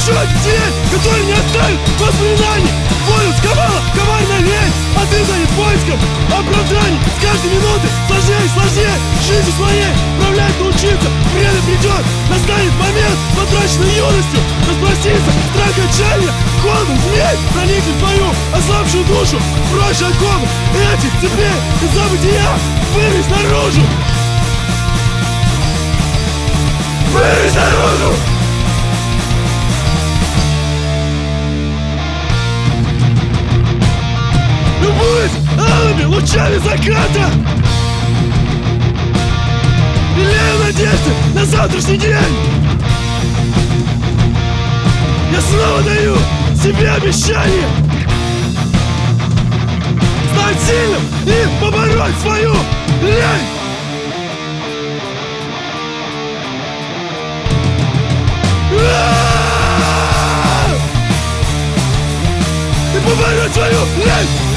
Счет день, который не оставит воспоминаний. Волю сковала коварная лень, а ты занят поиском оправданий. С каждой минуты сложнее и сложнее жизнь своей управлять научиться. Время придет, настанет момент потраченной юностью распроститься. Страх отчаяния, холодом змей проникнет в твою ослабшую душу. Прочь оковы этих цепей из забытия вырвись наружу. Вырвись наружу! Любуюсь алыми лучами заката, лелею надежды на завтрашний день. Я снова даю себе обещание стать сильным и побороть свою лень. И побороть свою лень.